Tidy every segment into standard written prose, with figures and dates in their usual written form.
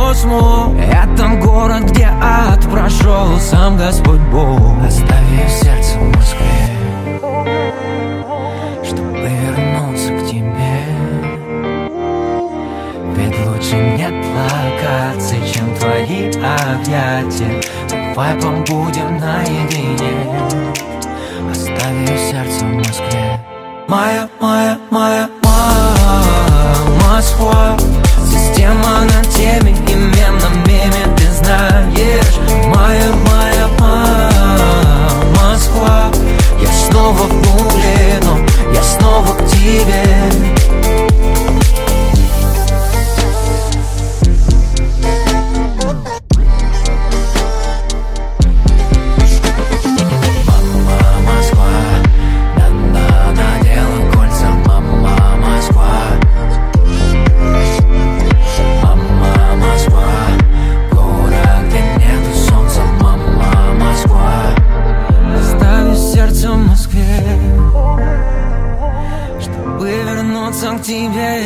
космос. Это город, где ад прошел сам Господь Бог. Оставив сердце в Москве, чтобы вернуться к тебе. Ведь лучше нет локаций, чем твои объятия. Давай побудем наедине. Оставив сердце в Москве. Моя Москва. Система на теме, именном меме, ты знаешь. Моя Москва. Я снова в нуле, но я снова к тебе. К тебе.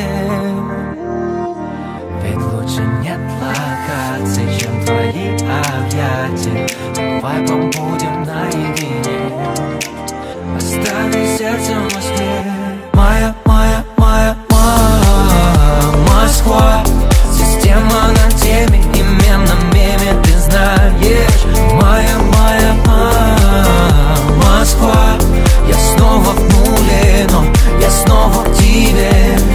Ведь лучше нет локаций, чем твои объятия. Давай побудем наедине. Остави сердце в Москве. Моя Москва. Система на теме, именном меме, ты знаешь. Моя Москва. Я снова в нуле, но я снова к тебе.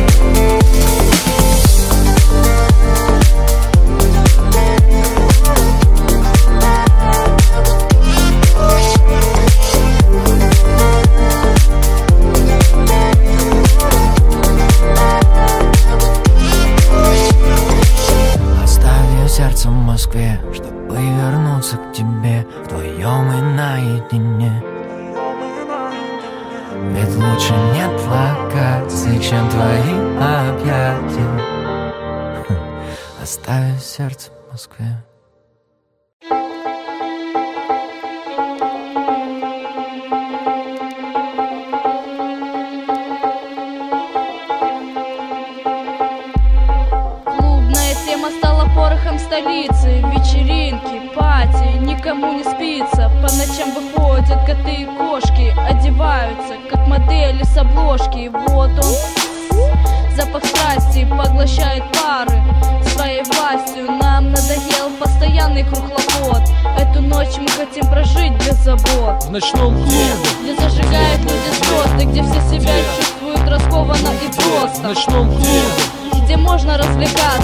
Оставив сердце в Москве, чтобы вернуться к тебе. Вдвоем и наедине. Ведь лучше нет локаций, чем твои объятия. Оставив сердце в Москве. Клубная тема стала порохом столицы. Вечеринки, пати, никому не спится. По ночам выходят коты и кошки, одеваются, как модели с обложки. Вот он, запах страсти, поглощает пары своей властью. Нам надоел постоянный круг хлопот. Эту ночь мы хотим прожить без забот. В ночном клубе, где зажигают люди звезды, где все себя чувствуют раскованно и в просто, ночном клубе, где можно развлекаться